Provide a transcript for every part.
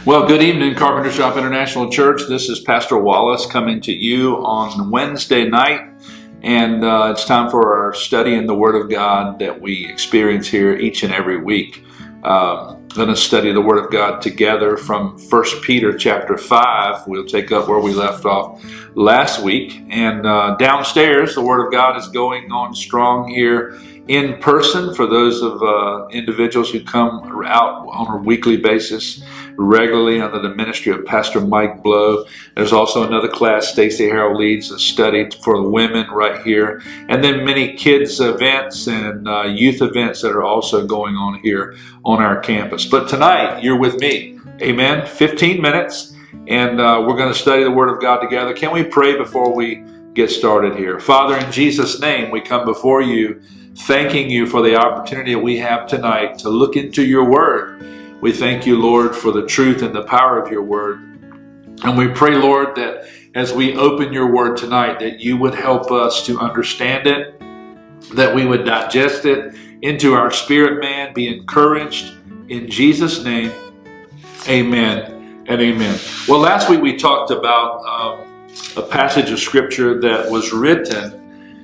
Well, good evening, Carpenter Shop International Church. This is Pastor Wallace coming to you on Wednesday night, and it's time for our study in the Word of God that we experience here each and every week. Going to study the Word of God together from 1 Peter chapter 5. We'll take up where we left off last week. And downstairs, the Word of God is going on strong here in person for those of individuals who come out on a weekly basis regularly under the ministry of Pastor Mike Blow. There's also another class Stacey Harrell leads, a study for the women right here, and then many kids events and youth events that are also going on here on our campus. But tonight you're with me, amen, 15 minutes, and we're going to study the Word of God together. Can we pray before we get started here? Father, in Jesus' name, we come before you thanking you for the opportunity that we have tonight to look into your Word. We thank you, Lord, for the truth and the power of your Word. And we pray, Lord, that as we open your Word tonight, that you would help us to understand it, that we would digest it into our spirit man, be encouraged. In Jesus' name, amen and amen. Well, last week we talked about a passage of Scripture that was written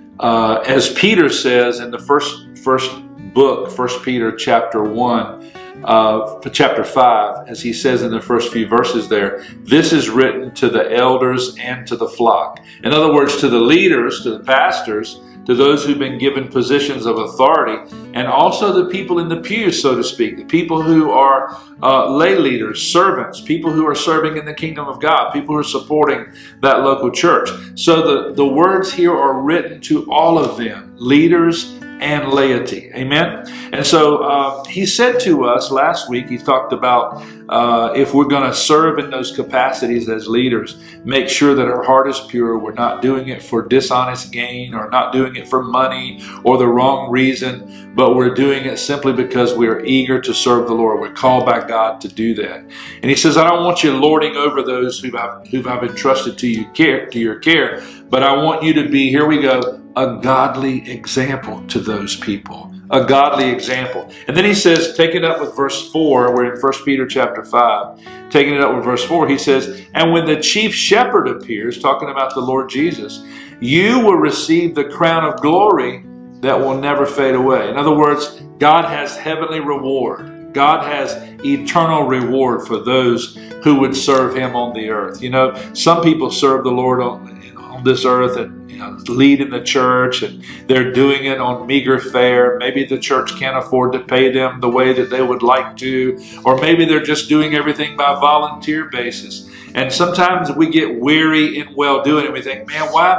as Peter says in the first book, 1 Peter chapter 1, chapter 5, as he says in the first few verses there, this is written to the elders and to the flock. In other words, to the leaders, to the pastors, to those who've been given positions of authority, and also the people in the pews, so to speak, the people who are lay leaders, servants, people who are serving in the kingdom of God, people who are supporting that local church. So the words here are written to all of them, leaders and laity. Amen? And so he said to us last week, he talked about if we're going to serve in those capacities as leaders, make sure that our heart is pure. We're not doing it for dishonest gain or not doing it for money or the wrong reason, but we're doing it simply because we're eager to serve the Lord. We're called by God to do that. And he says, I don't want you lording over those who I've entrusted to your care, but I want you to be, here we go, a godly example to those people. A godly example. And then he says, taking it up with verse 4, we're in 1 Peter chapter 5, taking it up with verse 4, he says, and when the chief shepherd appears, talking about the Lord Jesus, you will receive the crown of glory that will never fade away. In other words, God has heavenly reward. God has eternal reward for those who would serve him on the earth. You know, some people serve the Lord on this earth and lead in the church, and they're doing it on meager fare. Maybe the church can't afford to pay them the way that they would like to, or maybe they're just doing everything by volunteer basis. And sometimes we get weary in well-doing and we think, man, why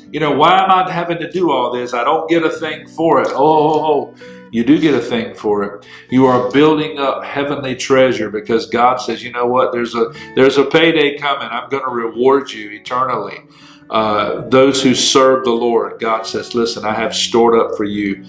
am I having to do all this? I don't get a thing for it. Oh, you do get a thing for it. You are building up heavenly treasure because God says, you know what, there's a payday coming. I'm going to reward you eternally. Those who serve the Lord, God says, listen, I have stored up for you.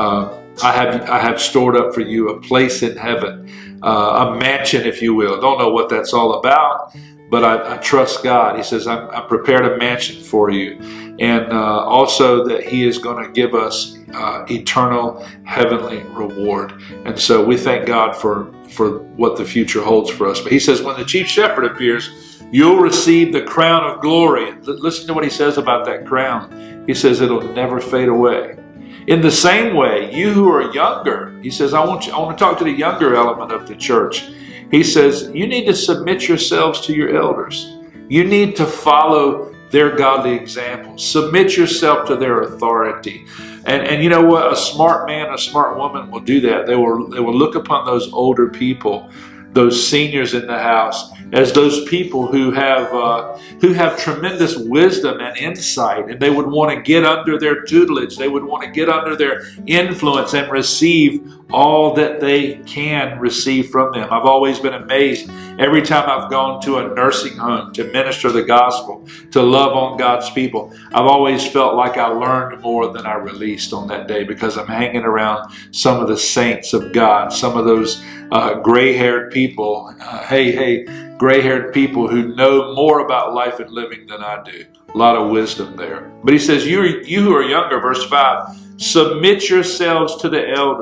I have stored up for you a place in heaven, a mansion, if you will. Don't know what that's all about, but I trust God. He says, I prepared a mansion for you. And also that he is going to give us eternal heavenly reward. And so we thank God for what the future holds for us. But he says, when the chief shepherd appears, you'll receive the crown of glory. Listen to what he says about that crown. He says it'll never fade away. In the same way, you who are younger, he says, I want to talk to the younger element of the church. He says, you need to submit yourselves to your elders. You need to follow their godly example. Submit yourself to their authority. And you know what? A smart man, a smart woman will do that. They will look upon those older people, those seniors in the house, as those people who have tremendous wisdom and insight, and they would want to get under their tutelage. They would want to get under their influence and receive all that they can receive from them. I've always been amazed every time I've gone to a nursing home to minister the gospel, to love on God's people. I've always felt like I learned more than I released on that day because I'm hanging around some of the saints of God, some of those gray-haired people, gray-haired people who know more about life and living than I do. A lot of wisdom there. But he says, you who are younger, verse 5, submit yourselves to the elders.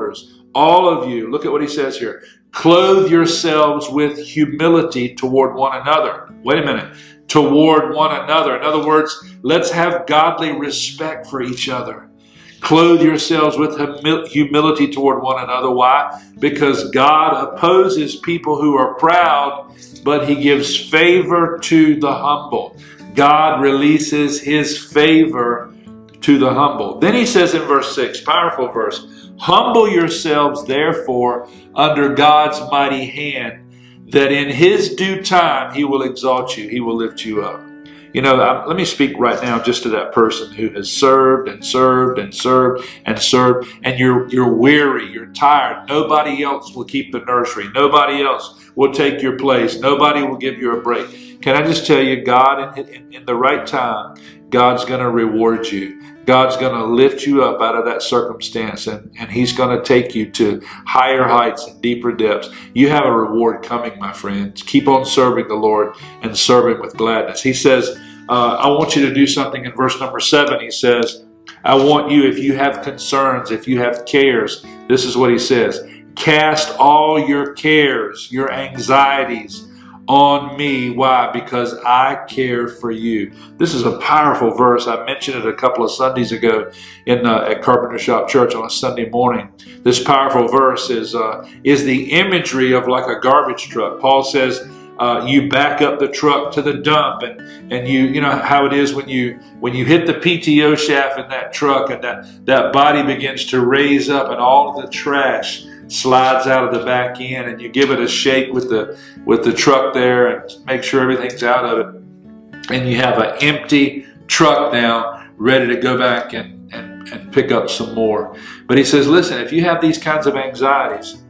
all of you, look at what he says here, clothe yourselves with humility toward one another. Wait a minute. Toward one another. In other words, let's have godly respect for each other. Clothe yourselves with humility toward one another. Why? Because God opposes people who are proud, but he gives favor to the humble. God releases his favor to the humble. Then he says in verse 6, powerful verse, humble yourselves therefore under God's mighty hand, that in his due time he will exalt you, he will lift you up. You know, let me speak right now just to that person who has served and served and served and served, and you're weary, you're tired. Nobody else will keep the nursery. Nobody else will take your place. Nobody will give you a break. Can I just tell you, God, in the right time, God's going to reward you. God's going to lift you up out of that circumstance, and he's going to take you to higher heights and deeper depths. You have a reward coming, my friends. Keep on serving the Lord and serve him with gladness. He says, I want you to do something in verse number 7. He says, I want you, if you have concerns, if you have cares, this is what he says, cast all your cares, your anxieties on me. Why? Because I care for you. This is a powerful verse. I mentioned it a couple of Sundays ago at Carpenter Shop Church on a Sunday morning. This powerful verse is the imagery of like a garbage truck. Paul says, you back up the truck to the dump, and you know how it is when you hit the PTO shaft in that truck, and that body begins to raise up, and all of the trash slides out of the back end, and you give it a shake with the truck there and make sure everything's out of it, and you have an empty truck now ready to go back and pick up some more. But he says, listen, if you have these kinds of anxieties,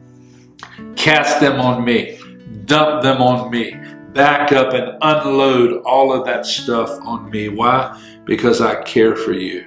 cast them on me, dump them on me, back up and unload all of that stuff on me. Why? Because I care for you.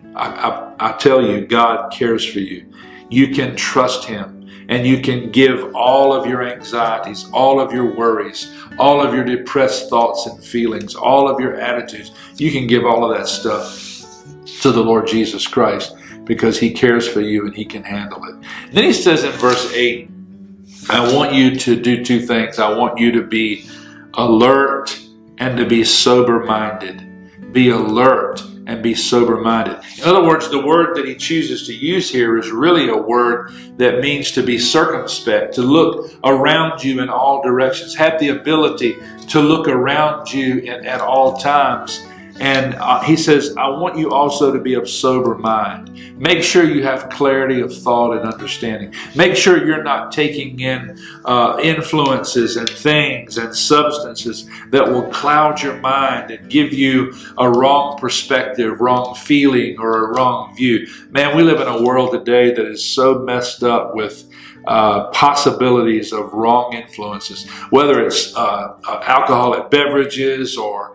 I tell you, God cares for you. You can trust him. And you can give all of your anxieties, all of your worries, all of your depressed thoughts and feelings, all of your attitudes. You can give all of that stuff to the Lord Jesus Christ, because he cares for you and he can handle it. And then he says in verse 8, I want you to do two things. I want you to be alert and to be sober-minded. Be alert and be sober-minded. In other words, the word that he chooses to use here is really a word that means to be circumspect, to look around you in all directions, have the ability to look around you at all times. And he says, I want you also to be of sober mind. Make sure you have clarity of thought and understanding. Make sure you're not taking in influences and things and substances that will cloud your mind and give you a wrong perspective, wrong feeling, or a wrong view. Man, we live in a world today that is so messed up with possibilities of wrong influences, whether it's alcoholic beverages or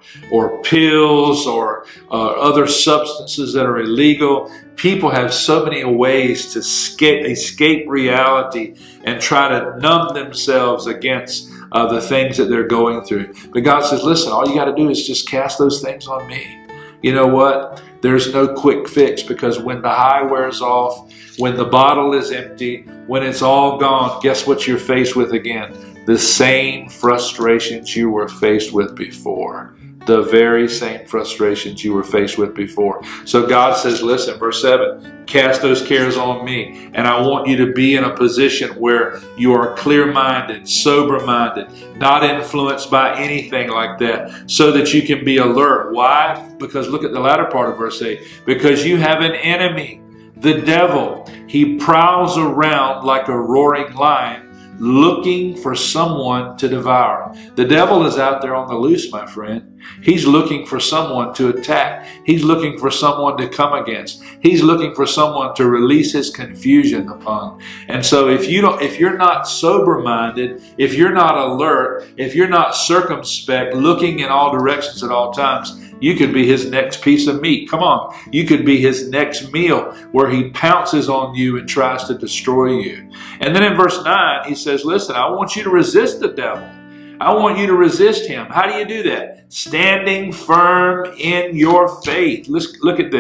pills or other substances that are illegal. People have so many ways to escape reality and try to numb themselves against the things that they're going through. But God says, listen, all you got to do is just cast those things on me. You know what? There's no quick fix, because when the high wears off, when the bottle is empty, when it's all gone, guess what you're faced with again? The same frustrations you were faced with before. The very same frustrations you were faced with before. So God says, listen, verse 7, cast those cares on me. And I want you to be in a position where you are clear-minded, sober-minded, not influenced by anything like that, so that you can be alert. Why? Because look at the latter part of verse 8. Because you have an enemy, the devil. He prowls around like a roaring lion, looking for someone to devour. The devil is out there on the loose, my friend. He's looking for someone to attack. He's looking for someone to come against. He's looking for someone to release his confusion upon. And so if you're not sober-minded, if you're not alert, if you're not circumspect, looking in all directions at all times, you could be his next piece of meat. Come on. You could be his next meal, where he pounces on you and tries to destroy you. And then in verse 9, he says, listen, I want you to resist the devil. I want you to resist him. How do you do that? Standing firm in your faith. Let's look at this.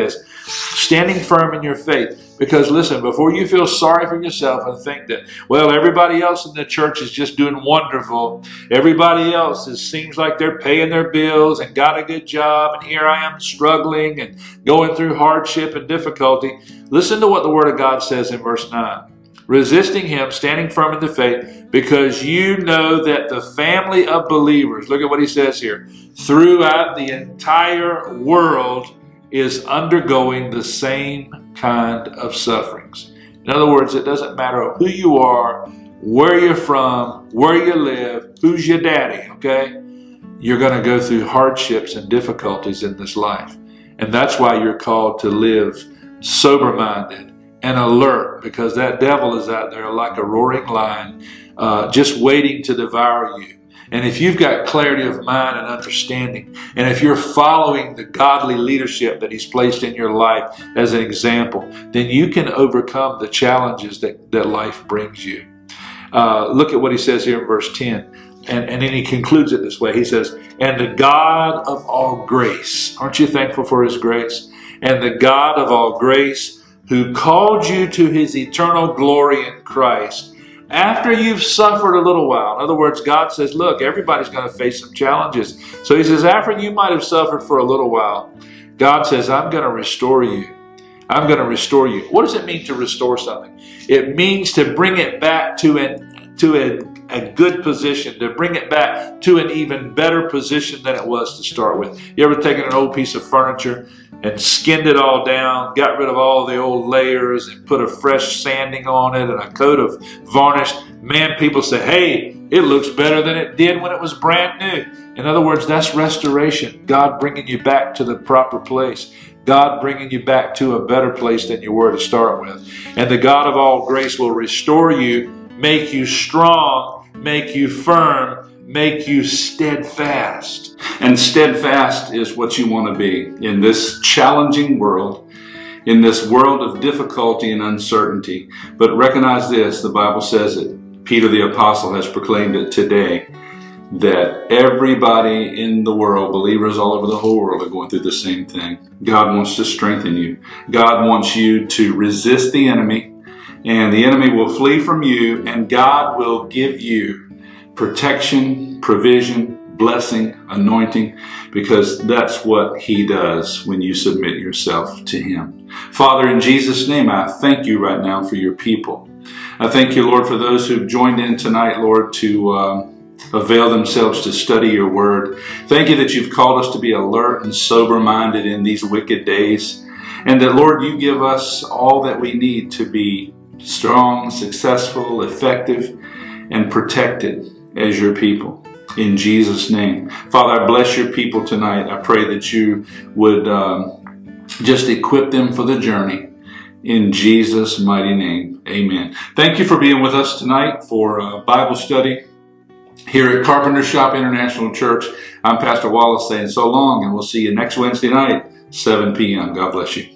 Standing firm in your faith. Because listen, before you feel sorry for yourself and think that, well, everybody else in the church is just doing wonderful. Everybody else seems like they're paying their bills and got a good job. And here I am struggling and going through hardship and difficulty. Listen to what the Word of God says in verse 9. Resisting him, standing firm in the faith, because you know that the family of believers, look at what he says here, throughout the entire world is undergoing the same kind of sufferings. In other words, it doesn't matter who you are, where you're from, where you live, who's your daddy, okay? You're going to go through hardships and difficulties in this life. And that's why you're called to live sober-minded and alert, because that devil is out there like a roaring lion, just waiting to devour you. And if you've got clarity of mind and understanding, and if you're following the godly leadership that he's placed in your life as an example, then you can overcome the challenges that life brings you. Look at what he says here in verse 10. And then he concludes it this way. He says, and the God of all grace, aren't you thankful for his grace? And the God of all grace, who called you to his eternal glory in Christ, after you've suffered a little while. In other words, God says, look, everybody's going to face some challenges. So he says, after you might have suffered for a little while, God says, I'm going to restore you. I'm going to restore you. What does it mean to restore something? It means to bring it back to a good position, to bring it back to an even better position than it was to start with. You ever taken an old piece of furniture and skinned it all down, got rid of all the old layers and put a fresh sanding on it and a coat of varnish? Man, people say, hey, it looks better than it did when it was brand new. In other words, that's restoration. God bringing you back to the proper place. God bringing you back to a better place than you were to start with. And the God of all grace will restore you, make you strong, make you firm, make you steadfast. And steadfast is what you want to be in this challenging world, in this world of difficulty and uncertainty. But recognize this, the Bible says it. Peter the Apostle has proclaimed it today, that everybody in the world, believers all over the whole world, are going through the same thing. God wants to strengthen you. God wants you to resist the enemy, and the enemy will flee from you, and God will give you protection, provision, blessing, anointing, because that's what he does when you submit yourself to him. Father, in Jesus' name, I thank you right now for your people. I thank you, Lord, for those who've joined in tonight, Lord, to avail themselves to study your word. Thank you that you've called us to be alert and sober-minded in these wicked days, and that, Lord, you give us all that we need to be strong, successful, effective, and protected as your people. In Jesus' name. Father, I bless your people tonight. I pray that you would just equip them for the journey. In Jesus' mighty name, amen. Thank you for being with us tonight for Bible study here at Carpenter Shop International Church. I'm Pastor Wallace saying so long, and we'll see you next Wednesday night, 7 p.m. God bless you.